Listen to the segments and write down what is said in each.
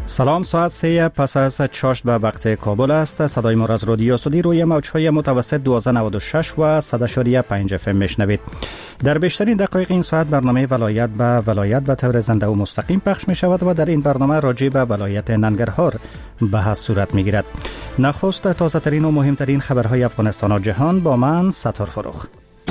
سلام، ساعت 3 پس از چاشت به وقت کابل است. صدای ما از رادیو سعودی روی موج‌های متوسط 1296 و 100.5 FM میشنوید. در بیشترین دقایق این ساعت برنامه ولایت به ولایت به طور زنده و مستقیم پخش می شود و در این برنامه راجع به ولایت ننگرهار بحث صورت می گیرد. نخست تازه ترین و مهمترین خبرهای افغانستان و جهان با من ستار فروخ.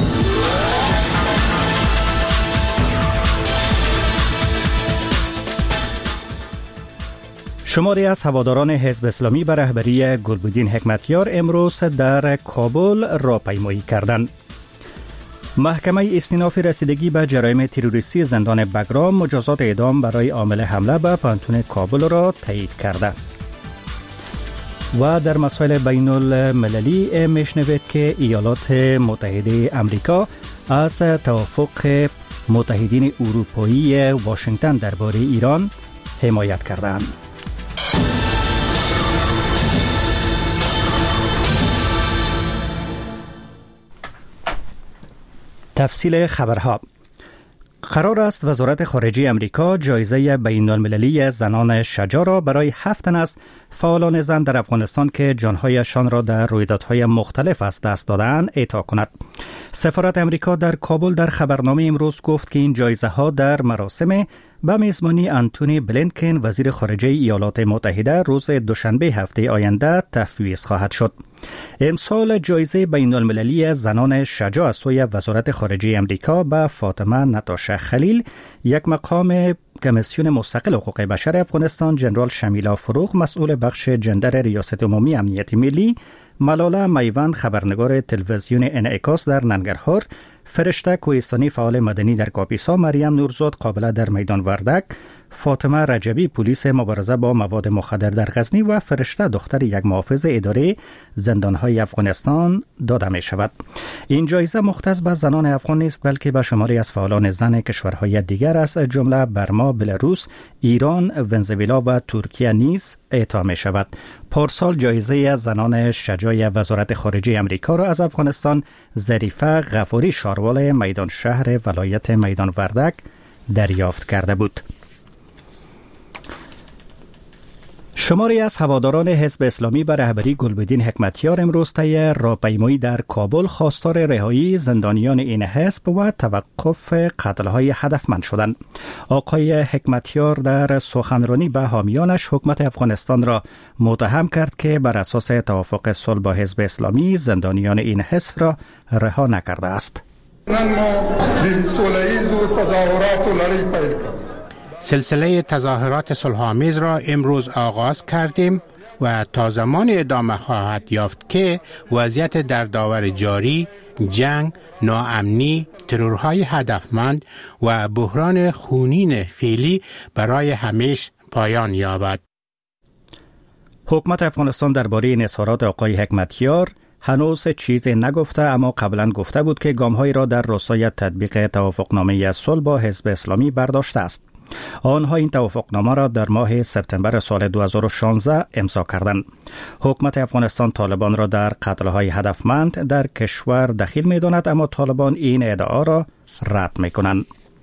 شماری از هواداران حزب اسلامی به رهبری گلبدین حکمتیار امروز در کابل راهپیمایی کردند. محکمه استیناف رسیدگی به جرایم تروریستی زندان بگرام مجازات اعدام برای عامل حمله به پانتون کابل را تایید کرده. و در مسائل بین المللی میشنوید که ایالات متحده امریکا از توافق متحدین اروپایی واشنگتن درباره ایران حمایت کردند. تفصیل خبرها. قرار است وزارت خارجه امریکا جایزه بین المللی زنان شجاع را برای 7 تن از فعالان زن در افغانستان که جانهایشان را در رویدادهای مختلف از دست دادند اعطا کند. سفارت امریکا در کابل در خبرنامه امروز گفت که این جایزه ها در مراسم به میزبانی آنتونی بلینکن وزیر خارجه ایالات متحده روز دوشنبه هفته آینده تفویض خواهد شد. امسال جایزه بین المللی زنان شجاع از سوی وزارت خارجه امریکا به فاطمه نتاشا خلیل، یک مقام کمیسیون مستقل حقوق بشر افغانستان، جنرال شمیلا فروغ مسئول بخش جندر ریاست عمومی امنیت ملی، ملاله میوند خبرنگار تلویزیون انعکاس در ننگرهار، فرشته کوهستانی فعال مدنی در کاپیسا، مریم نورزاد قابله در میدان وردک، فاطمه رجبی پلیس مبارزه با مواد مخدر در غزنی و فرشته دختر یک محافظ اداره زندانهای افغانستان داده می شود. این جایزه مختص به زنان افغان نیست بلکه به شماری از فعالان زن کشورهای دیگر از جمله برما، بلاروس، ایران، ونزوئلا و ترکیه نیز اعطا می شود. پارسال جایزه زنان شجاع وزارت خارجه امریکا را از افغانستان ظریفه غفاری شاروال میدان شهر ولایت میدان وردک دریافت کرده بود. شماری از هواداران حزب اسلامی به رهبری گلبدین حکمتیار امروز طی راهپیمایی در کابل خواستار رهایی زندانیان این حزب و توقف قتل‌های هدفمند شدند. آقای حکمتیار در سخنرانی به حامیانش حکومت افغانستان را متهم کرد که بر اساس توافق صلح با حزب اسلامی زندانیان این حزب را رها نکرده است. سلسله تظاهرات صلح‌آمیز را امروز آغاز کردیم و تا زمان ادامه خواهد یافت که وضعیت در داور جاری، جنگ، ناامنی، ترورهای هدفمند و بحران خونین فعلی برای همیشه پایان یابد. حکومت افغانستان درباره این اظهارات آقای حکمتیار هنوز چیزی نگفته، اما قبلا گفته بود که گام‌هایی را در راستای تطبیق توافقنامه صلح با حزب اسلامی برداشته است. آنها این توافقنامه را در ماه سپتامبر سال 2016 امضا کردند. حکومت افغانستان طالبان را در قتل‌های هدفمند در کشور دخیل می‌داند، اما طالبان این ادعا را رد می‌کنند.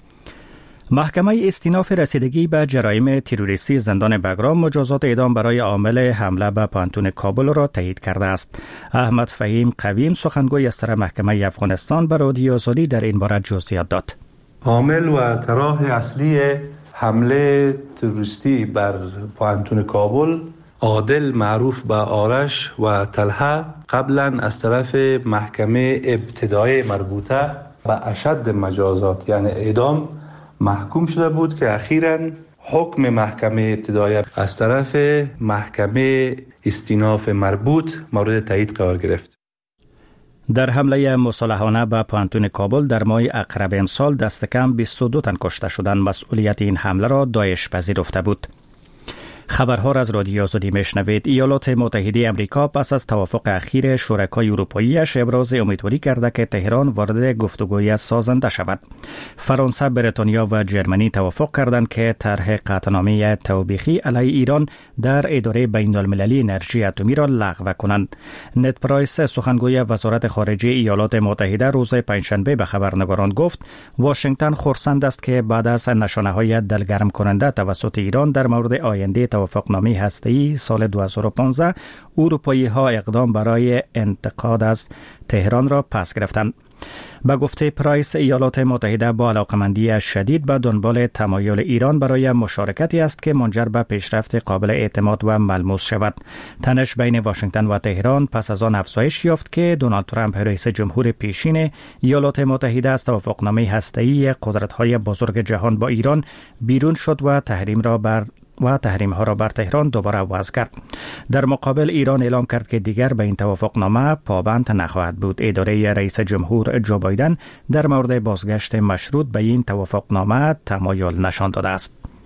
محکمه استیناف رسیدگی به جرایم تروریستی زندان بگرام مجازات اعدام برای عامل حمله به پانتون کابل را تایید کرده است. احمد فهیم قویم سخنگوی از طرف محکمه افغانستان به رادیو آزادی در این باره جزئیات داد. عامل و طراح اصلی حمله تروریستی بر پانتون کابل، عادل معروف به آرش و طلحه، قبلا از طرف محکمه ابتدایی مربوطه به اشد مجازات یعنی اعدام محکوم شده بود که اخیراً حکم محکمه ابتدایی از طرف محکمه استیناف مربوط مورد تایید قرار گرفت. در حمله مصالحانه به پانتون کابل در ماه اقرب امسال دست کم 22 تن کشته شدند. مسئولیت این حمله را داعش پذیرفته بود. خبرها را از رادیو آزادی میشنوید. ایالات متحده امریکا پس از توافق اخیر شرکای اروپاییش ابراز امیدواری کرده که تهران وارد گفتگوی سازنده شود. فرانسه، بریتانیا و جرمنی توافق کردند که طرح قطعنامه توبیخی علیه ایران در اداره بین المللی انرژی اتمی را لغو کنند. نت پرایس، سخنگوی وزارت خارجه ایالات متحده، روز پنجشنبه به خبرنگاران گفت واشنگتن خرسند است که بعد از نشانه‌های دلگرم کننده توسط ایران در مورد آینده توافق توافقنامه هسته‌ای سال 2015 اروپایی‌ها اقدام برای انتقاد از تهران را پس گرفتند. به گفته پرایس، ایالات متحده با علاقمندی شدید به دنبال تمایل ایران برای مشارکتی است که منجر به پیشرفت قابل اعتماد و ملموس شود. تنش بین واشنگتن و تهران پس از آن افزایش یافت که دونالد ترامپ رئیس جمهور پیشین ایالات متحده از توافقنامه هسته‌ای قدرت‌های بزرگ جهان با ایران بیرون شد و تحریم‌ها را بر تهران دوباره وضع کرد. در مقابل ایران اعلام کرد که دیگر به این توافقنامه پابند نخواهد بود. اداره رئیس جمهور جو بایدن در مورد بازگشت مشروط به این توافقنامه تمایل نشان داده است.